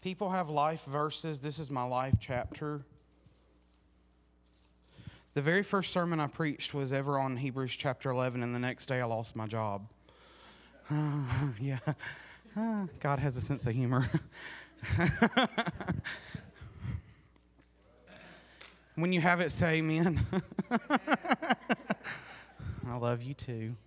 People have life verses. This is my life chapter. The very first sermon I preached was ever on Hebrews chapter 11, and the next day I lost my job. Yeah, God has a sense of humor. When you have it, say amen. I love you too.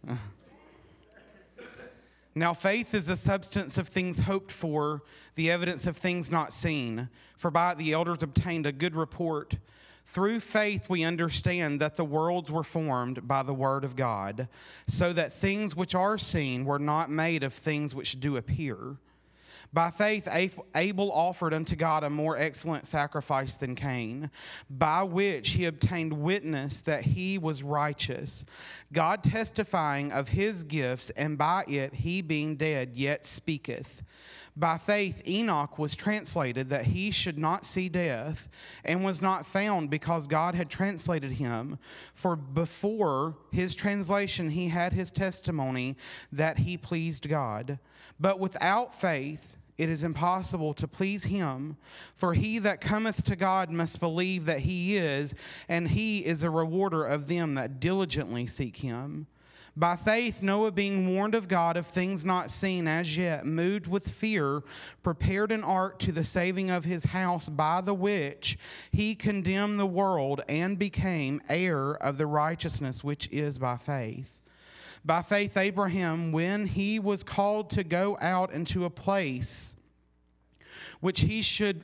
Now faith is the substance of things hoped for, the evidence of things not seen. For by it the elders obtained a good report. Through faith we understand that the worlds were formed by the word of God, so that things which are seen were not made of things which do appear. By faith Abel offered unto God a more excellent sacrifice than Cain, by which he obtained witness that he was righteous, God testifying of his gifts, and by it he being dead yet speaketh. By faith Enoch was translated that he should not see death, and was not found because God had translated him. For before his translation he had his testimony that he pleased God. But without faith it is impossible to please him. For he that cometh to God must believe that he is, and he is a rewarder of them that diligently seek him. By faith Noah, being warned of God of things not seen as yet, moved with fear, prepared an ark to the saving of his house, by the which he condemned the world, and became heir of the righteousness which is by faith. By faith Abraham, when he was called to go out into a place which he should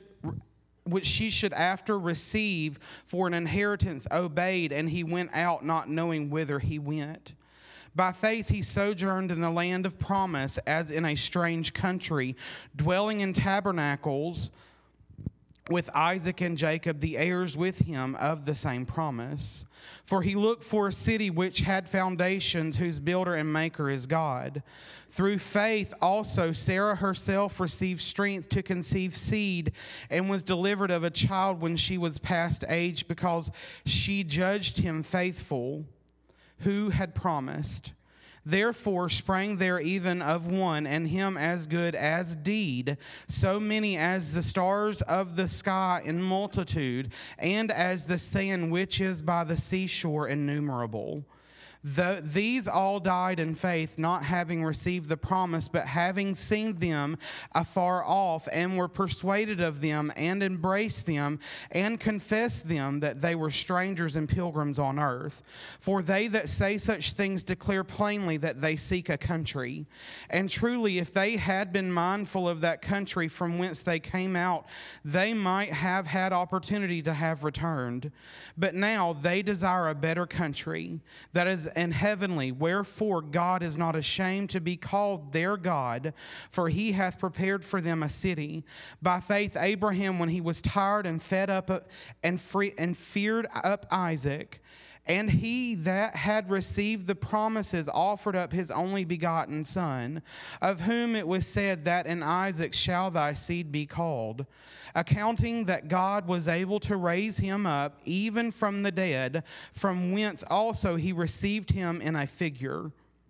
after receive for an inheritance, obeyed, and he went out not knowing whither he went. By faith he sojourned in the land of promise, as in a strange country, dwelling in tabernacles with Isaac and Jacob, the heirs with him of the same promise. For he looked for a city which had foundations, whose builder and maker is God. Through faith also Sarah herself received strength to conceive seed, and was delivered of a child when she was past age, because she judged him faithful who had promised. Therefore sprang there even of one, and him as good as deed, so many as the stars of the sky in multitude, and as the sand which is by the seashore innumerable. These all died in faith, not having received the promise, but having seen them afar off, and were persuaded of them, and embraced them, and confessed them, that they were strangers and pilgrims on earth. For they that say such things declare plainly that they seek a country. And truly, if they had been mindful of that country from whence they came out, they might have had opportunity to have returned. But now they desire a better country, that is and heavenly. Wherefore God is not ashamed to be called their God, for he hath prepared for them a city. By faith Abraham, when he was tired and fed up and feared up Isaac, and he that had received the promises offered up his only begotten son, of whom it was said that in Isaac shall thy seed be called, accounting that God was able to raise him up even from the dead, from whence also he received him in a figure.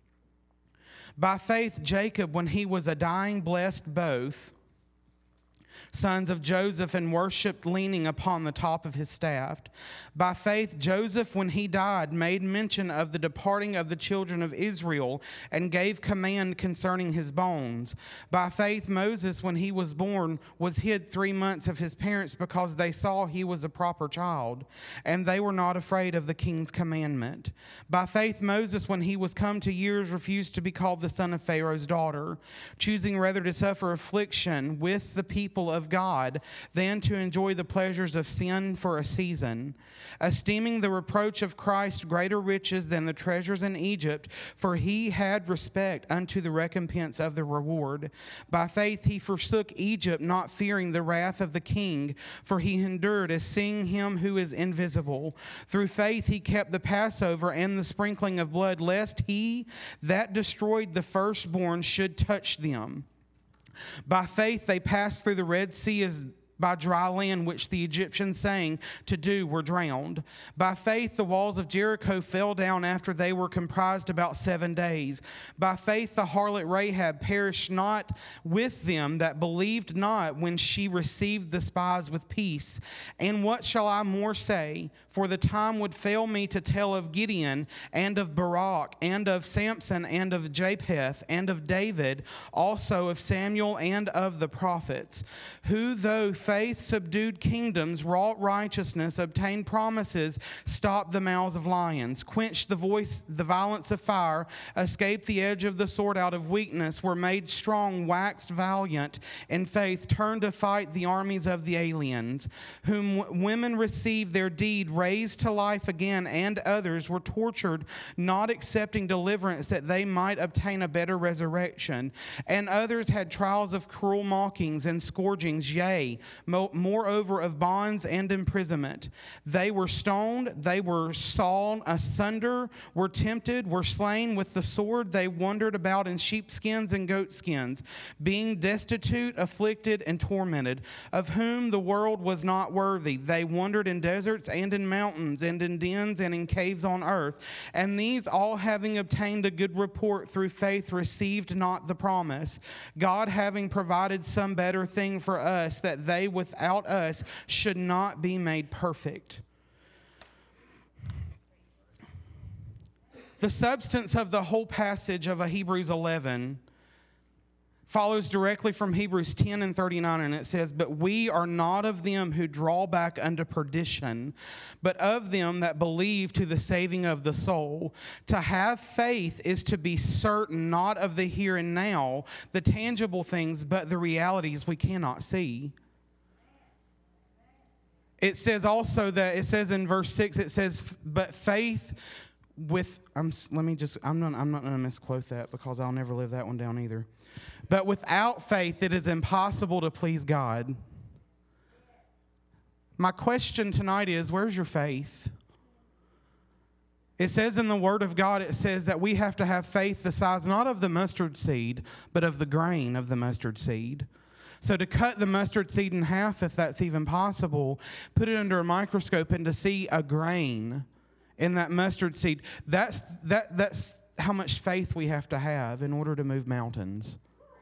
By faith Jacob, when he was a dying, blessed both sons of Joseph, and worshipped, leaning upon the top of his staff. By faith Joseph, when he died, made mention of the departing of the children of Israel, and gave command concerning his bones. By faith Moses, when he was born, was hid 3 months of his parents, because they saw he was a proper child, and they were not afraid of the king's commandment. By faith Moses, when he was come to years, refused to be called the son of Pharaoh's daughter, choosing rather to suffer affliction with the people of God than to enjoy the pleasures of sin for a season, esteeming the reproach of Christ greater riches than the treasures in Egypt, for he had respect unto the recompense of the reward. By faith he forsook Egypt, not fearing the wrath of the king, for he endured as seeing him who is invisible. Through faith he kept the Passover and the sprinkling of blood, lest he that destroyed the firstborn should touch them. By faith they passed through the Red Sea by dry land, which the Egyptians saying to do were drowned. By faith, the walls of Jericho fell down after they were comprised about 7 days. By faith, the harlot Rahab perished not with them that believed not when she received the spies with peace. And what shall I more say? For the time would fail me to tell of Gideon and of Barak and of Samson and of Japheth and of David, also of Samuel and of the prophets, who though faith subdued kingdoms, wrought righteousness, obtained promises, stopped the mouths of lions, quenched the violence of fire, escaped the edge of the sword out of weakness, were made strong, waxed valiant in faith, turned to fight the armies of the aliens, whom women received their deed, raised to life again, and others were tortured, not accepting deliverance that they might obtain a better resurrection. And others had trials of cruel mockings and scourgings, yea, moreover of bonds and imprisonment. They were stoned, they were sawn asunder, were tempted, were slain with the sword. They wandered about in sheepskins and goatskins, being destitute, afflicted, and tormented, of whom the world was not worthy. They wandered in deserts and in mountains and in dens and in caves on earth. And these all, having obtained a good report through faith, received not the promise, God having provided some better thing for us, that they without us should not be made perfect. The substance of the whole passage of Hebrews 11 follows directly from Hebrews 10 and 39, and it says, "But we are not of them who draw back unto perdition, but of them that believe to the saving of the soul. To have faith is to be certain, not of the here and now, the tangible things, but the realities we cannot see." It says also that, it says in verse 6, it says, "But faith with," I'm not going to misquote that because I'll never live that one down either. "But without faith, it is impossible to please God." My question tonight is, where's your faith? It says in the Word of God, it says that we have to have faith the size not of the mustard seed, but of the grain of the mustard seed. So to cut the mustard seed in half, if that's even possible, put it under a microscope and to see a grain in that mustard seed, that's how much faith we have to have in order to move mountains.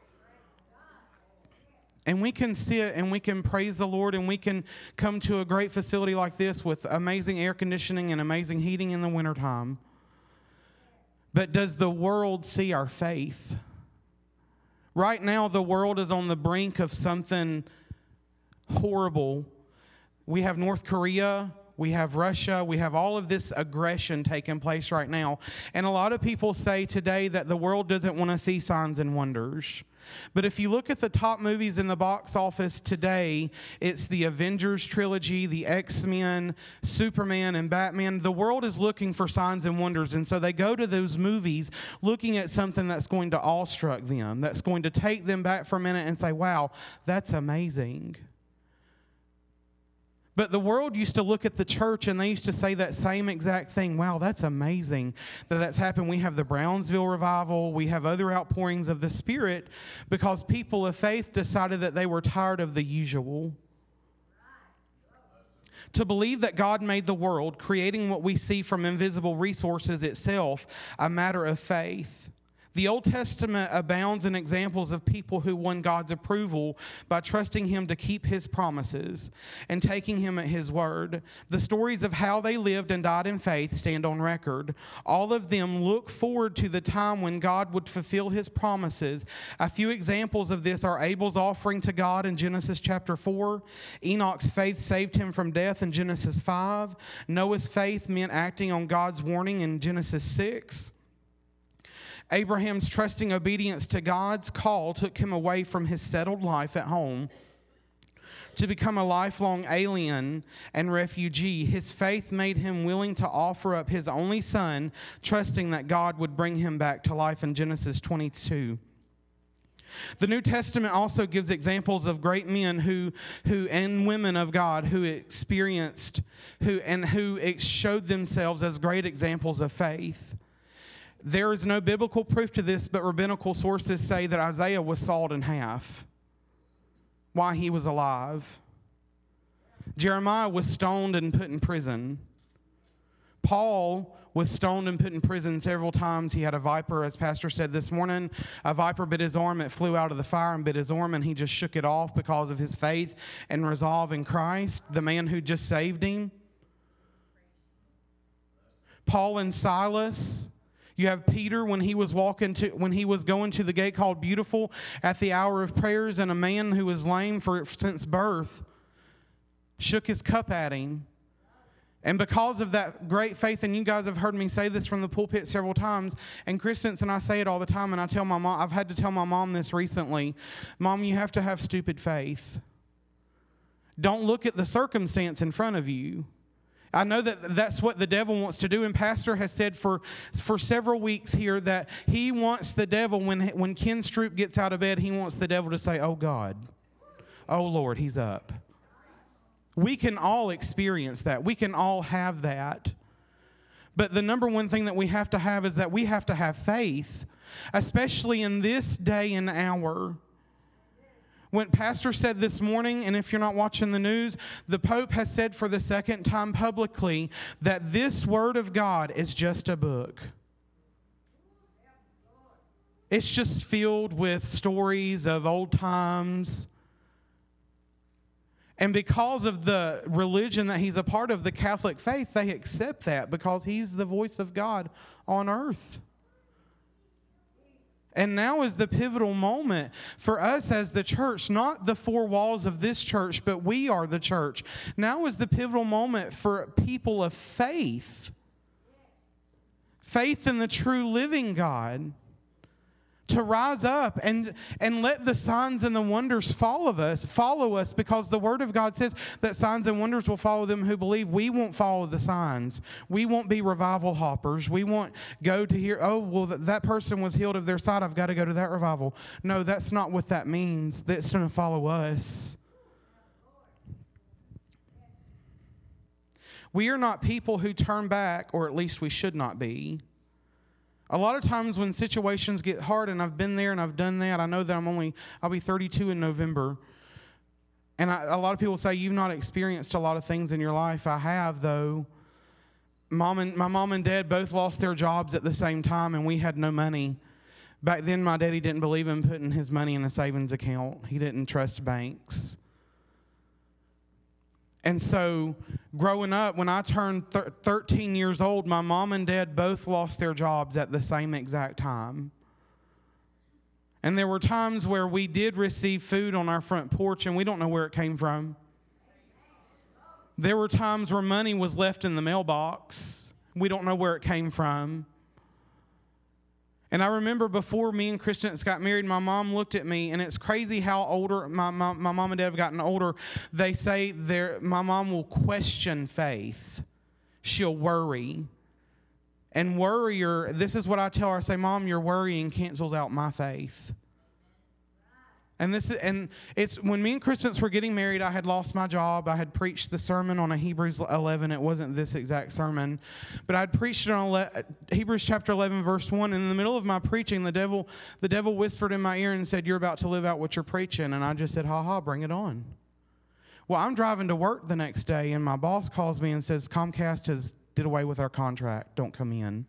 And we can sit and we can praise the Lord and we can come to a great facility like this with amazing air conditioning and amazing heating in the wintertime. But does the world see our faith? Right now, the world is on the brink of something horrible. We have North Korea, we have Russia, we have all of this aggression taking place right now. And a lot of people say today that the world doesn't want to see signs and wonders. But if you look at the top movies in the box office today, it's the Avengers trilogy, the X-Men, Superman, and Batman. The world is looking for signs and wonders, and so they go to those movies looking at something that's going to awestruck them, that's going to take them back for a minute and say, wow, that's amazing. But the world used to look at the church and they used to say that same exact thing. Wow, that's amazing that that's happened. We have the Brownsville revival. We have other outpourings of the Spirit because people of faith decided that they were tired of the usual. To believe that God made the world, creating what we see from invisible resources itself, a matter of faith. The Old Testament abounds in examples of people who won God's approval by trusting Him to keep His promises and taking Him at His word. The stories of how they lived and died in faith stand on record. All of them look forward to the time when God would fulfill His promises. A few examples of this are Abel's offering to God in Genesis chapter 4. Enoch's faith saved him from death in Genesis 5. Noah's faith meant acting on God's warning in Genesis 6. Abraham's trusting obedience to God's call took him away from his settled life at home to become a lifelong alien and refugee. His faith made him willing to offer up his only son, trusting that God would bring him back to life in Genesis 22. The New Testament also gives examples of great men who and women of God who experienced, who showed themselves as great examples of faith. There is no biblical proof to this, but rabbinical sources say that Isaiah was sawed in half while he was alive. Jeremiah was stoned and put in prison. Paul was stoned and put in prison several times. He had a viper, as Pastor said this morning. A viper bit his arm. It flew out of the fire and bit his arm, and he just shook it off because of his faith and resolve in Christ, the man who just saved him. Paul and Silas. You have Peter when he was going to the gate called Beautiful at the hour of prayers, and a man who was lame since birth shook his cup at him. And because of that great faith, and you guys have heard me say this from the pulpit several times, and Kristen and I say it all the time, and I tell my mom, I've had to tell my mom this recently, Mom, you have to have stupid faith. Don't look at the circumstance in front of you. I know that that's what the devil wants to do, and Pastor has said for several weeks here that he wants the devil, when Ken Stroop gets out of bed, he wants the devil to say, oh God, oh Lord, he's up. We can all experience that. We can all have that. But the number one thing that we have to have is that we have to have faith, especially in this day and hour. When Pastor said this morning, and if you're not watching the news, the Pope has said for the second time publicly that this Word of God is just a book. It's just filled with stories of old times. And because of the religion that he's a part of, the Catholic faith, they accept that because he's the voice of God on earth. And now is the pivotal moment for us as the church, not the four walls of this church, but we are the church. Now is the pivotal moment for people of faith. Faith in the true living God. To rise up and let the signs and the wonders follow us, because the Word of God says that signs and wonders will follow them who believe. We won't follow the signs. We won't be revival hoppers. We won't go to hear, oh, well, that person was healed of their sight. I've got to go to that revival. No, that's not what that means. That's going to follow us. We are not people who turn back, or at least we should not be. A lot of times when situations get hard, and I've been there and I've done that, I know that I'll be 32 in November. And a lot of people say, you've not experienced a lot of things in your life. I have, though. My mom and dad both lost their jobs at the same time, and we had no money. Back then, my daddy didn't believe in putting his money in a savings account. He didn't trust banks. And so growing up, when I turned 13 years old, my mom and dad both lost their jobs at the same exact time. And there were times where we did receive food on our front porch, and we don't know where it came from. There were times where money was left in the mailbox. We don't know where it came from. And I remember before me and Kristen got married, my mom looked at me, and it's crazy how older my mom and dad have gotten older. They say my mom will question faith. She'll worry. And worrier, this is what I tell her. I say, Mom, your worrying cancels out my faith. And it's when me and Kristen were getting married, I had lost my job. I had preached the sermon on a Hebrews 11. It wasn't this exact sermon, but I'd preached it on Hebrews chapter 11, verse 1. And in the middle of my preaching, the devil whispered in my ear and said, you're about to live out what you're preaching. And I just said, bring it on. Well, I'm driving to work the next day, and my boss calls me and says, Comcast has did away with our contract. Don't come in.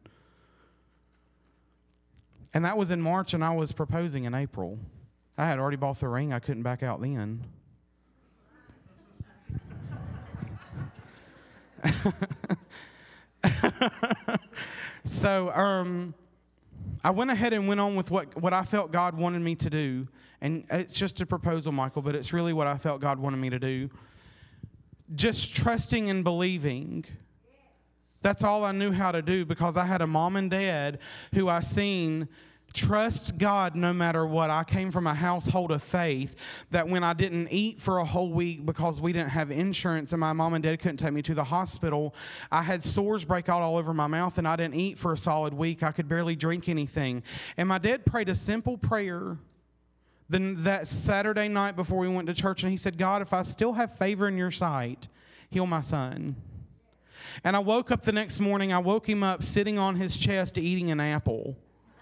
And that was in March, and I was proposing in April. I had already bought the ring. I couldn't back out then. So I went ahead and went on with what I felt God wanted me to do. And it's just a proposal, Michael, but it's really what I felt God wanted me to do. Just trusting and believing. That's all I knew how to do, because I had a mom and dad who I seen trust God no matter what. I came from a household of faith that when I didn't eat for a whole week because we didn't have insurance and my mom and dad couldn't take me to the hospital, I had sores break out all over my mouth, and I didn't eat for a solid week. I could barely drink anything. And my dad prayed a simple prayer that Saturday night before we went to church, and he said, God, if I still have favor in your sight, heal my son. And I woke up the next morning, I woke him up sitting on his chest eating an apple.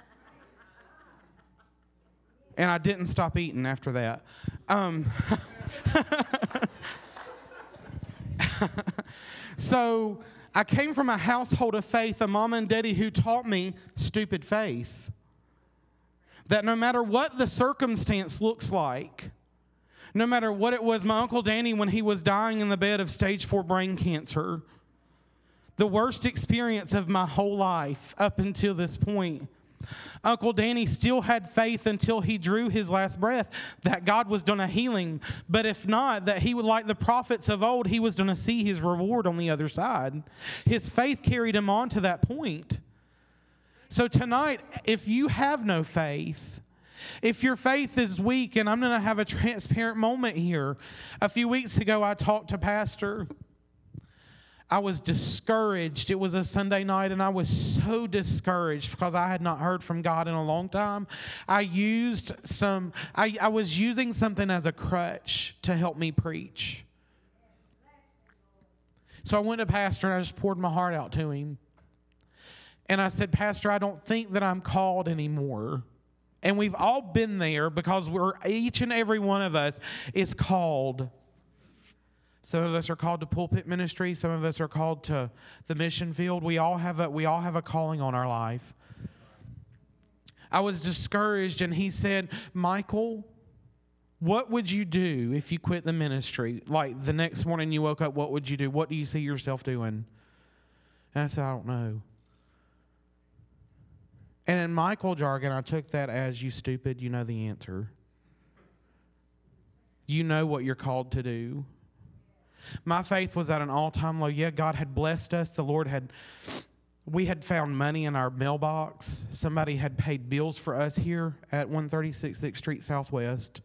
And I didn't stop eating after that. So I came from a household of faith, a mom and daddy who taught me stupid faith. That no matter what the circumstance looks like, no matter what it was, my Uncle Danny, when he was dying in the bed of stage 4 brain cancer, the worst experience of my whole life up until this point, Uncle Danny still had faith until he drew his last breath that God was going to heal him. But if not, that he would, like the prophets of old, he was going to see his reward on the other side. His faith carried him on to that point. So tonight, if you have no faith, if your faith is weak, and I'm going to have a transparent moment here. A few weeks ago, I talked to Pastor. I was discouraged. It was a Sunday night, and I was so discouraged because I had not heard from God in a long time. I was using something as a crutch to help me preach. So I went to Pastor, and I just poured my heart out to him. And I said, Pastor, I don't think that I'm called anymore. And we've all been there because each and every one of us is called. Some of us are called to pulpit ministry. Some of us are called to the mission field. We all have a calling on our life. I was discouraged, and he said, Michael, what would you do if you quit the ministry? Like the next morning you woke up, what would you do? What do you see yourself doing? And I said, I don't know. And in Michael jargon, I took that as, you stupid, you know the answer. You know what you're called to do. My faith was at an all-time low. Yeah, God had blessed us. We had found money in our mailbox. Somebody had paid bills for us here at 136 6th Street Southwest.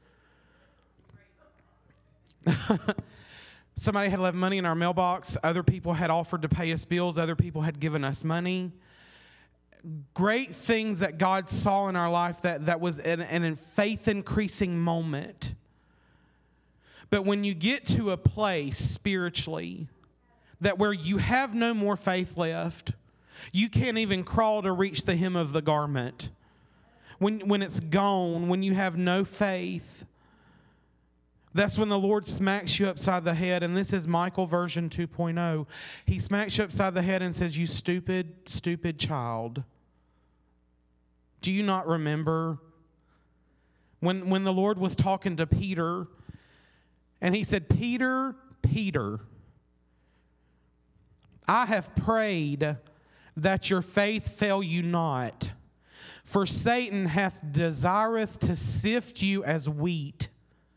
Somebody had left money in our mailbox. Other people had offered to pay us bills. Other people had given us money. Great things that God saw in our life that was an faith-increasing moment. But when you get to a place spiritually that where you have no more faith left, you can't even crawl to reach the hem of the garment. When it's gone, when you have no faith, that's when the Lord smacks you upside the head. And this is Michael version 2.0. He smacks you upside the head and says, you stupid, stupid child. Do you not remember when the Lord was talking to Peter, and he said, Peter, Peter, I have prayed that your faith fail you not, for Satan desireth to sift you as wheat.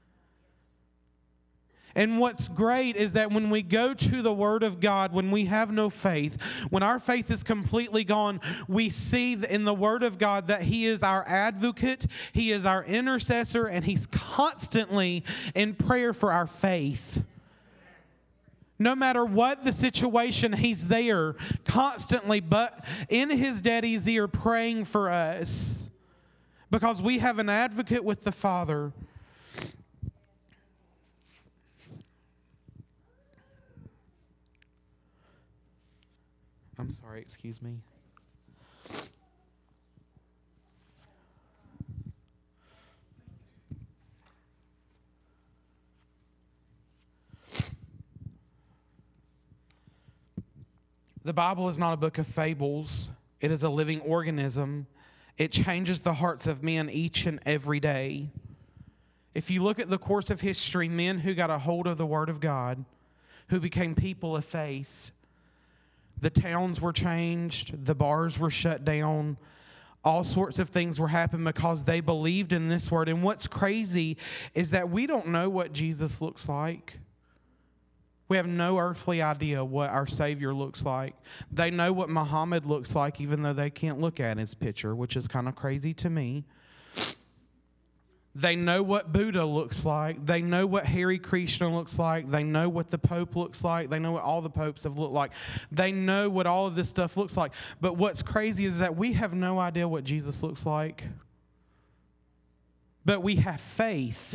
And what's great is that when we go to the Word of God, when we have no faith, when our faith is completely gone, we see in the Word of God that He is our advocate, He is our intercessor, and He's constantly in prayer for our faith. No matter what the situation, He's there constantly, but in His daddy's ear praying for us, because we have an advocate with the Father. I'm sorry, excuse me. The Bible is not a book of fables. It is a living organism. It changes the hearts of men each and every day. If you look at the course of history, men who got a hold of the Word of God, who became people of faith, the towns were changed, the bars were shut down, all sorts of things were happening because they believed in this Word. And what's crazy is that we don't know what Jesus looks like. We have no earthly idea what our Savior looks like. They know what Muhammad looks like, even though they can't look at his picture, which is kind of crazy to me. They know what Buddha looks like. They know what Hare Krishna looks like. They know what the Pope looks like. They know what all the popes have looked like. They know what all of this stuff looks like. But what's crazy is that we have no idea what Jesus looks like. But we have faith.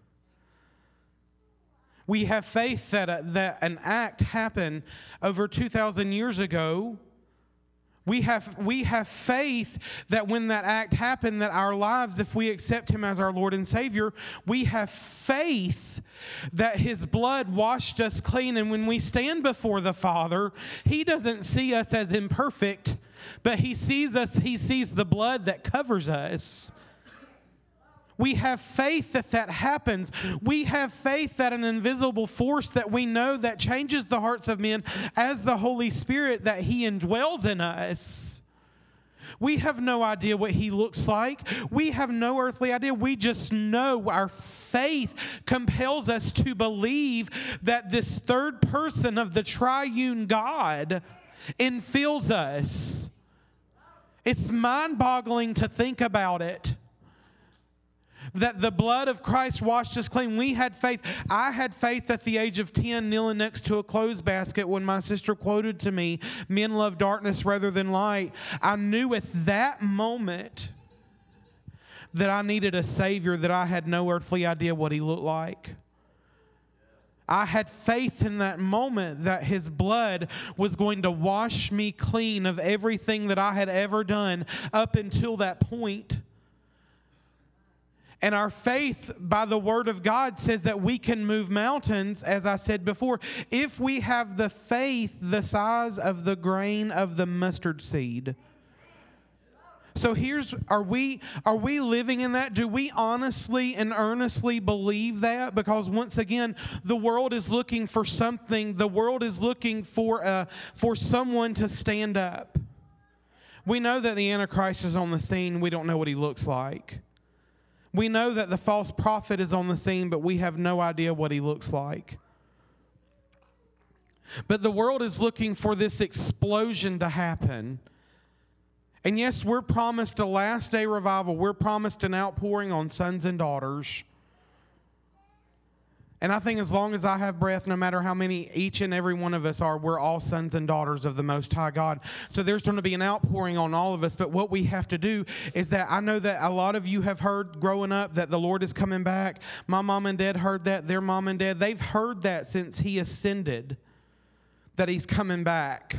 We have faith that an act happened over 2,000 years ago We have faith that when that act happened, that our lives, if we accept him as our Lord and Savior, we have faith that his blood washed us clean. And when we stand before the Father, he doesn't see us as imperfect, but he sees the blood that covers us. We have faith that that happens. We have faith that an invisible force that we know that changes the hearts of men as the Holy Spirit, that he indwells in us. We have no idea what he looks like. We have no earthly idea. We just know our faith compels us to believe that this third person of the triune God infills us. It's mind-boggling to think about it. That the blood of Christ washed us clean. We had faith. I had faith at the age of 10 kneeling next to a clothes basket when my sister quoted to me, "Men love darkness rather than light." I knew at that moment that I needed a Savior, that I had no earthly idea what he looked like. I had faith in that moment that his blood was going to wash me clean of everything that I had ever done up until that point. And our faith by the Word of God says that we can move mountains, as I said before, if we have the faith the size of the grain of the mustard seed. So are we living in that? Do we honestly and earnestly believe that? Because once again, the world is looking for something. The world is looking for someone to stand up. We know that the Antichrist is on the scene. We don't know what he looks like. We know that the false prophet is on the scene, but we have no idea what he looks like. But the world is looking for this explosion to happen. And yes, we're promised a last day revival. We're promised an outpouring on sons and daughters. And I think as long as I have breath, no matter how many each and every one of us are, we're all sons and daughters of the Most High God. So there's going to be an outpouring on all of us. But what we have to do is that I know that a lot of you have heard growing up that the Lord is coming back. My mom and dad heard that. Their mom and dad, they've heard that since he ascended, that he's coming back.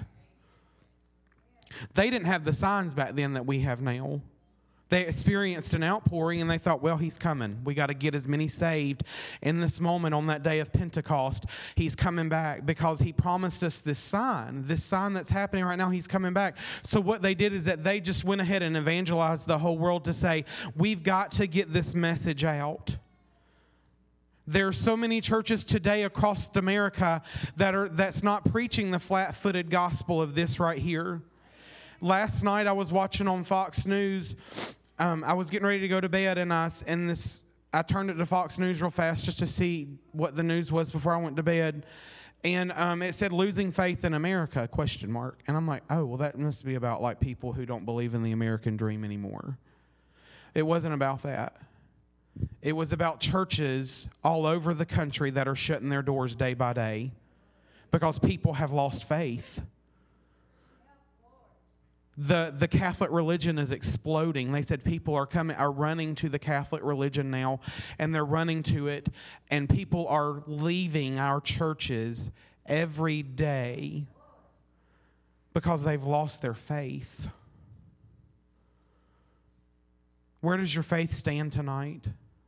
They didn't have the signs back then that we have now. They experienced an outpouring and they thought, well, he's coming. We got to get as many saved in this moment on that day of Pentecost. He's coming back because he promised us this sign that's happening right now. He's coming back. So what they did is that they just went ahead and evangelized the whole world to say, we've got to get this message out. There are so many churches today across America that's not preaching the flat-footed gospel of this right here. Last night I was watching on Fox News. I was getting ready to go to bed, and I turned it to Fox News real fast just to see what the news was before I went to bed. And it said, "Losing faith in America?" ? And I'm like, oh, well, that must be about like people who don't believe in the American dream anymore. It wasn't about that. It was about churches all over the country that are shutting their doors day by day because people have lost faith. The Catholic religion is exploding. They said people are running to the Catholic religion now, and they're running to it, and people are leaving our churches every day because they've lost their faith. Where does your faith stand tonight?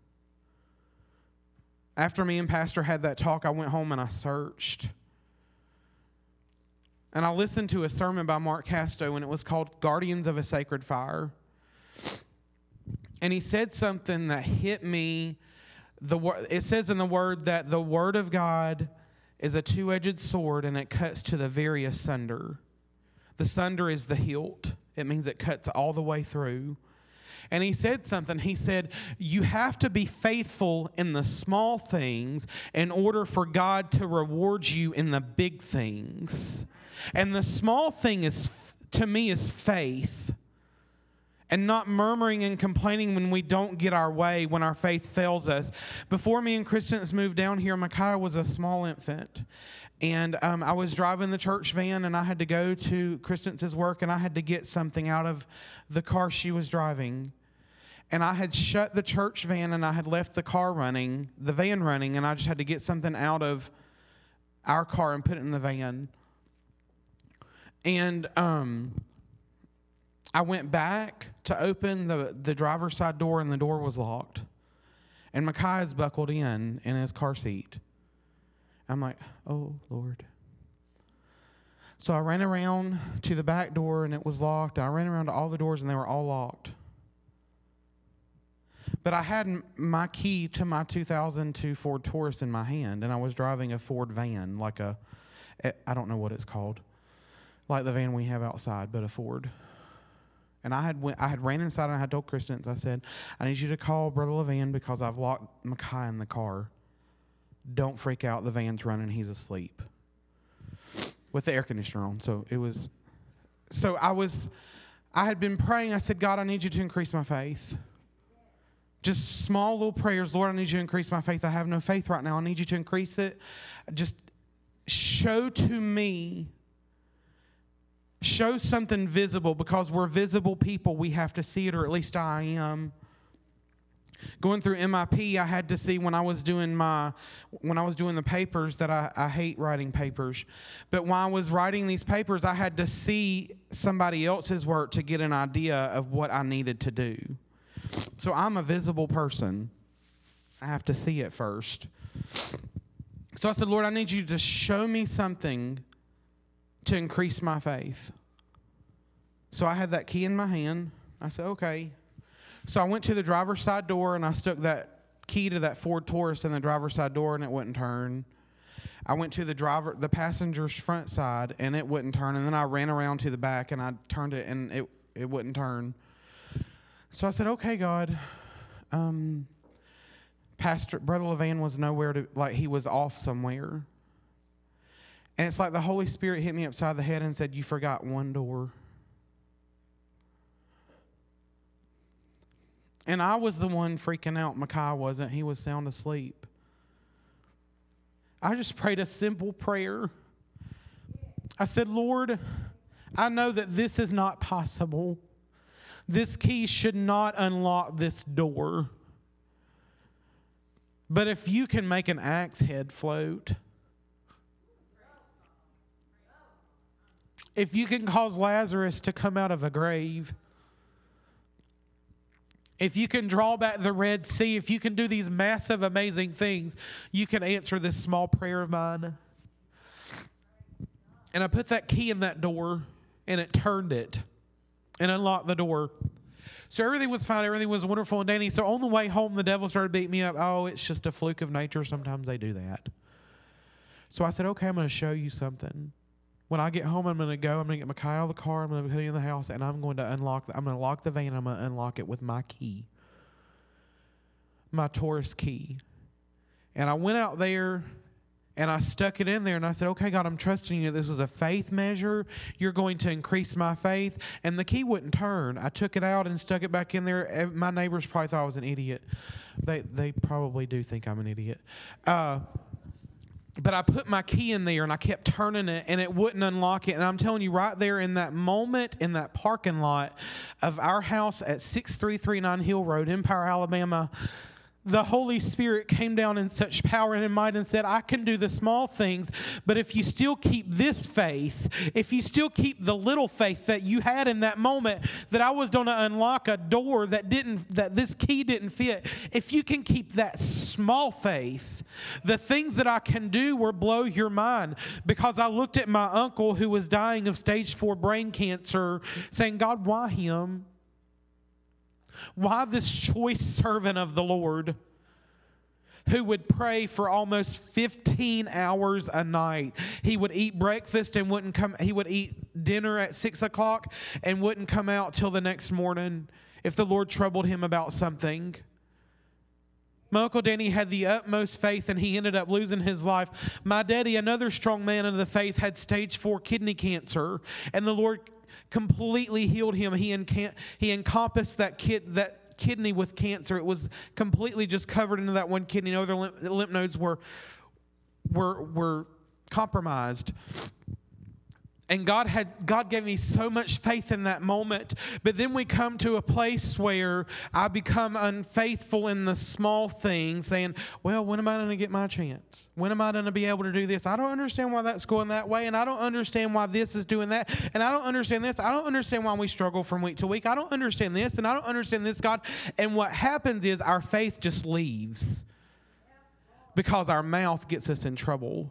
After me and Pastor had that talk, I went home and I searched. And I listened to a sermon by Mark Casto, and it was called Guardians of a Sacred Fire. And he said something that hit me. It says in the Word that the Word of God is a two-edged sword, and it cuts to the very asunder. The sunder is the hilt. It means it cuts all the way through. And he said something. He said, you have to be faithful in the small things in order for God to reward you in the big things. And the small thing to me is faith. And not murmuring and complaining when we don't get our way, when our faith fails us. Before me and Kristen's moved down here, Micaiah was a small infant. And I was driving the church van, and I had to go to Kristen's work, and I had to get something out of the car she was driving. And I had shut the church van, and I had left the van running, and I just had to get something out of our car and put it in the van. And I went back to open the driver's side door, and the door was locked. And Micaiah is buckled in his car seat. I'm like, oh, Lord. So I ran around to the back door, and it was locked. I ran around to all the doors, and they were all locked. But I had my key to my 2002 Ford Taurus in my hand, and I was driving a Ford van, like I don't know what it's called, like the van we have outside, but a Ford. And I had ran inside, and I had told Kristen, I said, I need you to call Brother Levan because I've locked Micaiah in the car. Don't freak out. The van's running. He's asleep. With the air conditioner on. I had been praying. I said, God, I need you to increase my faith. Just small little prayers. Lord, I need you to increase my faith. I have no faith right now. I need you to increase it. Just show something visible, because we're visible people. We have to see it, or at least I am. Going through MIP, I had to see when I was doing the papers that I hate writing papers. But when I was writing these papers, I had to see somebody else's work to get an idea of what I needed to do. So I'm a visible person. I have to see it first. So I said, Lord, I need you to show me something to increase my faith. So I had that key in my hand. I said, okay. So I went to the driver's side door, and I stuck that key to that Ford Taurus in the driver's side door, and it wouldn't turn. I went to the passenger's front side, and it wouldn't turn. And then I ran around to the back, and I turned it, and it wouldn't turn. So I said, okay, God. Brother Levan was nowhere he was off somewhere. And it's like the Holy Spirit hit me upside the head and said, you forgot one door. And I was the one freaking out. Micaiah wasn't. He was sound asleep. I just prayed a simple prayer. I said, Lord, I know that this is not possible. This key should not unlock this door. But if you can make an axe head float, if you can cause Lazarus to come out of a grave, if you can draw back the Red Sea, if you can do these massive, amazing things, you can answer this small prayer of mine. And I put that key in that door, and it turned it and unlocked the door. So everything was fine. Everything was wonderful and dandy. So on the way home, the devil started beating me up. Oh, it's just a fluke of nature. Sometimes they do that. So I said, okay, I'm going to show you something. When I get home, I'm going to get Micaiah out of the car. I'm going to put it in the house, and I'm going to lock the van. I'm going to unlock it with my key, my Taurus key. And I went out there, and I stuck it in there, and I said, okay, God, I'm trusting you. This was a faith measure. You're going to increase my faith. And the key wouldn't turn. I took it out and stuck it back in there. My neighbors probably thought I was an idiot. They probably do think I'm an idiot. But I put my key in there, and I kept turning it, and it wouldn't unlock it. And I'm telling you, right there in that moment, in that parking lot of our house at 6339 Hill Road, Empire, Alabama, the Holy Spirit came down in such power and in might and said, I can do the small things, but if you still keep this faith, if you still keep the little faith that you had in that moment, that I was going to unlock a door that this key didn't fit, if you can keep that small faith, the things that I can do will blow your mind. Because I looked at my uncle who was dying of stage 4 brain cancer, saying, God, why him? Why this choice servant of the Lord who would pray for almost 15 hours a night? He would eat breakfast and wouldn't come. He would eat dinner at 6 o'clock and wouldn't come out till the next morning if the Lord troubled him about something. My Uncle Danny had the utmost faith, and he ended up losing his life. My daddy, another strong man of the faith, had stage 4 kidney cancer, and the Lord completely healed him. He encompassed that kidney with cancer. It was completely just covered into that one kidney. No other lymph nodes were compromised. And God gave me so much faith in that moment. But then we come to a place where I become unfaithful in the small things, saying, well, when am I going to get my chance? When am I going to be able to do this? I don't understand why that's going that way, and I don't understand why this is doing that, and I don't understand this. I don't understand why we struggle from week to week. I don't understand this, and I don't understand this, God. And what happens is our faith just leaves because our mouth gets us in trouble.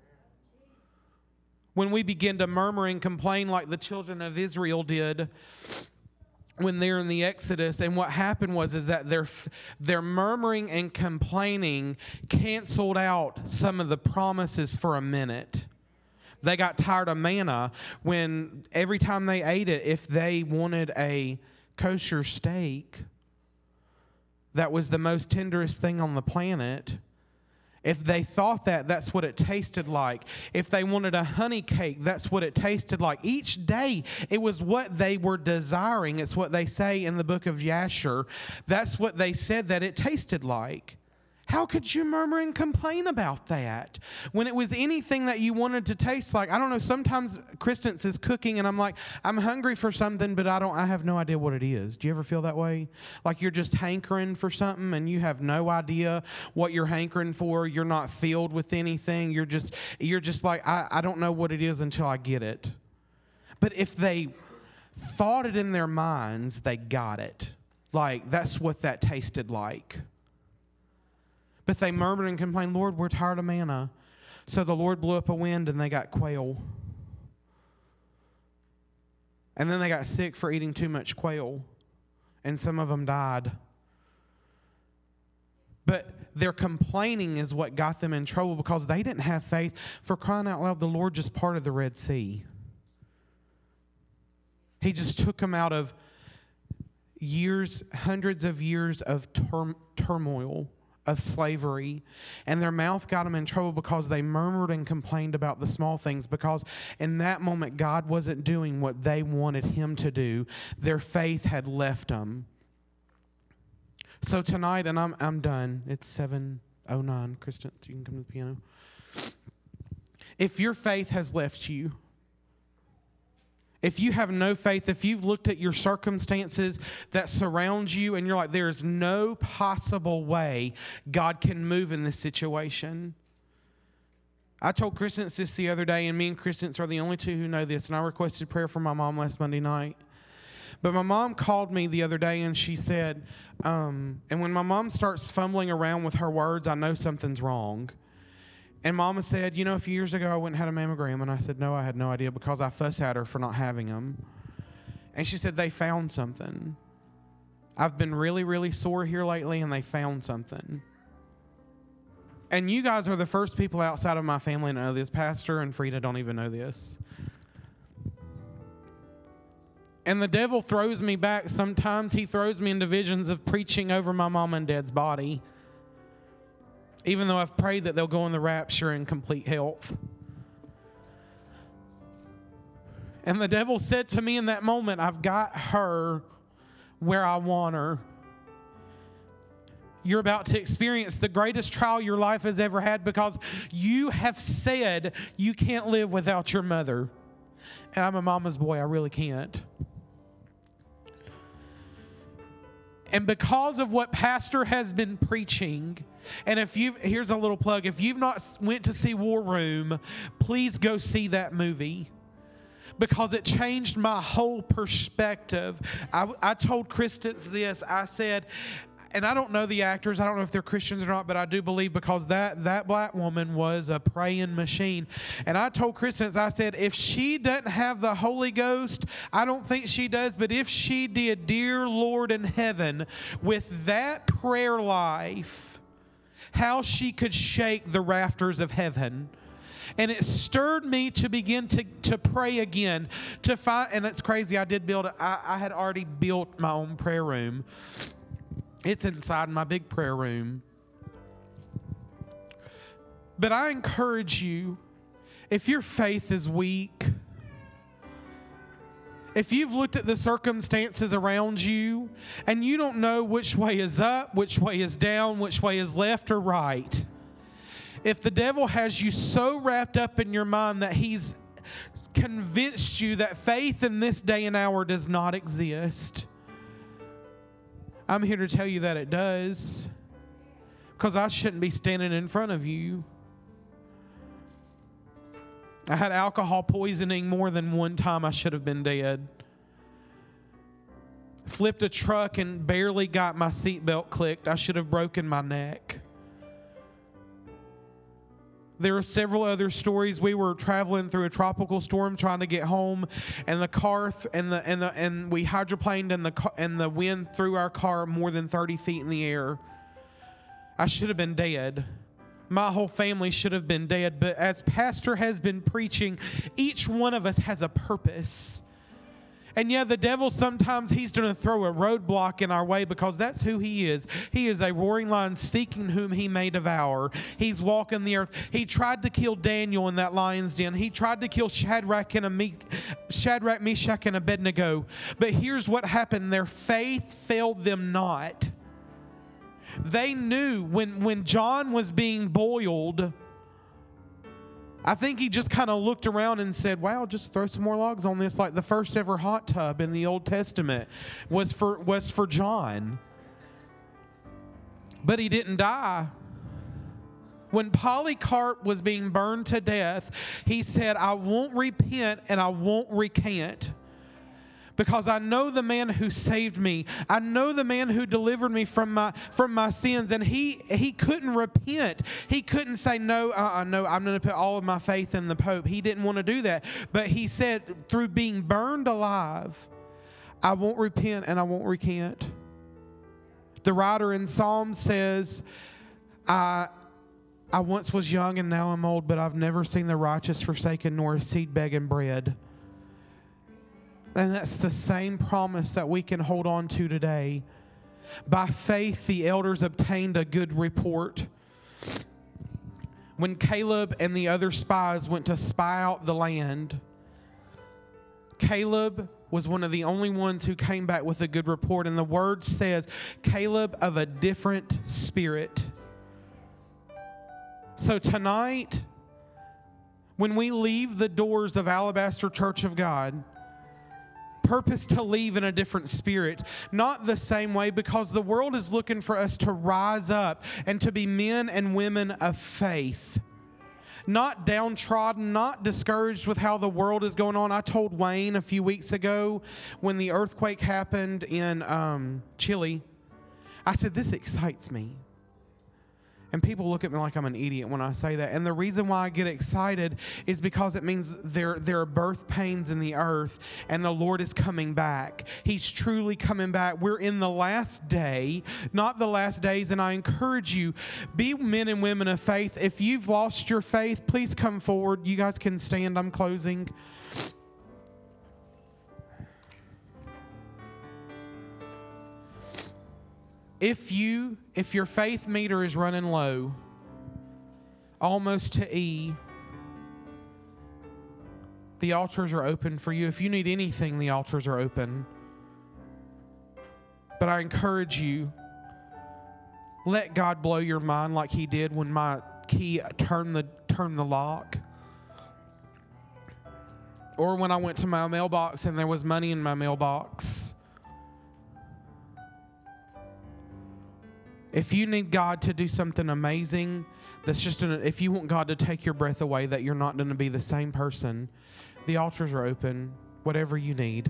When we begin to murmur and complain like the children of Israel did when they're in the Exodus, and what happened is that their murmuring and complaining canceled out some of the promises for a minute. They got tired of manna when every time they ate it, if they wanted a kosher steak that was the most tenderest thing on the planet, if they thought that's what it tasted like. If they wanted a honey cake, that's what it tasted like. Each day, it was what they were desiring. It's what they say in the book of Jasher. That's what they said that it tasted like. How could you murmur and complain about that when it was anything that you wanted to taste like? I don't know, sometimes Kristen's is cooking and I'm like, I'm hungry for something, but I have no idea what it is. Do you ever feel that way? Like you're just hankering for something and you have no idea what you're hankering for. You're not filled with anything. You're just like, I don't know what it is until I get it. But if they thought it in their minds, they got it. Like, that's what that tasted like. But they murmured and complained, Lord, we're tired of manna. So the Lord blew up a wind and they got quail. And then they got sick for eating too much quail. And some of them died. But their complaining is what got them in trouble because they didn't have faith. For crying out loud, the Lord just parted the Red Sea. He just took them out of years, hundreds of years of turmoil, of slavery, and their mouth got them in trouble because they murmured and complained about the small things, because in that moment God wasn't doing what they wanted him to do. Their faith had left them. So tonight, and I'm done. It's 7:09. Kristen, you can come to the piano. If your faith has left you, if you have no faith, if you've looked at your circumstances that surround you and you're like, there's no possible way God can move in this situation. I told Kristen this the other day, and me and Kristen are the only two who know this, and I requested prayer for my mom last Monday night. But my mom called me the other day and she said, and when my mom starts fumbling around with her words, I know something's wrong. And Mama said, you know, a few years ago I went and had a mammogram. And I said, no, I had no idea, because I fussed at her for not having them. And she said, they found something. I've been really, really sore here lately, and they found something. And you guys are the first people outside of my family to know this. Pastor and Frida don't even know this. And the devil throws me back. Sometimes he throws me into visions of preaching over my mom and dad's body, even though I've prayed that they'll go in the rapture in complete health. And the devil said to me in that moment, I've got her where I want her. You're about to experience the greatest trial your life has ever had, because you have said you can't live without your mother. And I'm a mama's boy, I really can't. And because of what Pastor has been preaching, and here's a little plug, if you've not went to see War Room, please go see that movie, because it changed my whole perspective. I told Kristen this, I said, and I don't know the actors, I don't know if they're Christians or not, but I do believe, because that black woman was a praying machine. And I told Kristen, I said, if she doesn't have the Holy Ghost, I don't think she does, but if she did, dear Lord in heaven, with that prayer life, how she could shake the rafters of heaven. And it stirred me to begin to pray again, to find, and it's crazy, I had already built my own prayer room. It's inside my big prayer room. But I encourage you, if your faith is weak, if you've looked at the circumstances around you and you don't know which way is up, which way is down, which way is left or right, if the devil has you so wrapped up in your mind that he's convinced you that faith in this day and hour does not exist. I'm here to tell you that it does, because I shouldn't be standing in front of you. I had alcohol poisoning more than one time. I should have been dead. Flipped a truck and barely got my seatbelt clicked. I should have broken my neck. There are several other stories. We were traveling through a tropical storm trying to get home, and the car and we hydroplaned, and the wind threw our car more than 30 feet in the air. I should have been dead. My whole family should have been dead. But as Pastor has been preaching, each one of us has a purpose. And yeah, the devil sometimes he's going to throw a roadblock in our way, because that's who he is. He is a roaring lion seeking whom he may devour. He's walking the earth. He tried to kill Daniel in that lion's den. He tried to kill Shadrach, Meshach, and Abednego. But here's what happened. Their faith failed them not. They knew when John was being boiled, I think he just kind of looked around and said, wow, just throw some more logs on this. Like the first ever hot tub in the Old Testament was for John. But he didn't die. When Polycarp was being burned to death, he said, I won't repent and I won't recant, because I know the man who saved me. I know the man who delivered me from my sins. And he couldn't repent. He couldn't say, no, I'm going to put all of my faith in the Pope. He didn't want to do that. But he said, through being burned alive, I won't repent and I won't recant. The writer in Psalms says, I once was young and now I'm old, but I've never seen the righteous forsaken nor a seed begging bread. And that's the same promise that we can hold on to today. By faith, the elders obtained a good report. When Caleb and the other spies went to spy out the land, Caleb was one of the only ones who came back with a good report. And the word says, Caleb of a different spirit. So tonight, when we leave the doors of Alabaster Church of God, purpose to leave in a different spirit, not the same way, because the world is looking for us to rise up and to be men and women of faith. Not downtrodden, not discouraged with how the world is going on. I told Wayne a few weeks ago when the earthquake happened in Chile, I said, this excites me. And people look at me like I'm an idiot when I say that. And the reason why I get excited is because it means there are birth pains in the earth, and the Lord is coming back. He's truly coming back. We're in the last day, not the last days. And I encourage you, be men and women of faith. If you've lost your faith, please come forward. You guys can stand. I'm closing. If your faith meter is running low, almost to E, the altars are open for you. If you need anything, the altars are open. But I encourage you, let God blow your mind like He did when my key turned the lock. Or when I went to my mailbox and there was money in my mailbox. If you need God to do something amazing, if you want God to take your breath away, that you're not going to be the same person, the altars are open, whatever you need.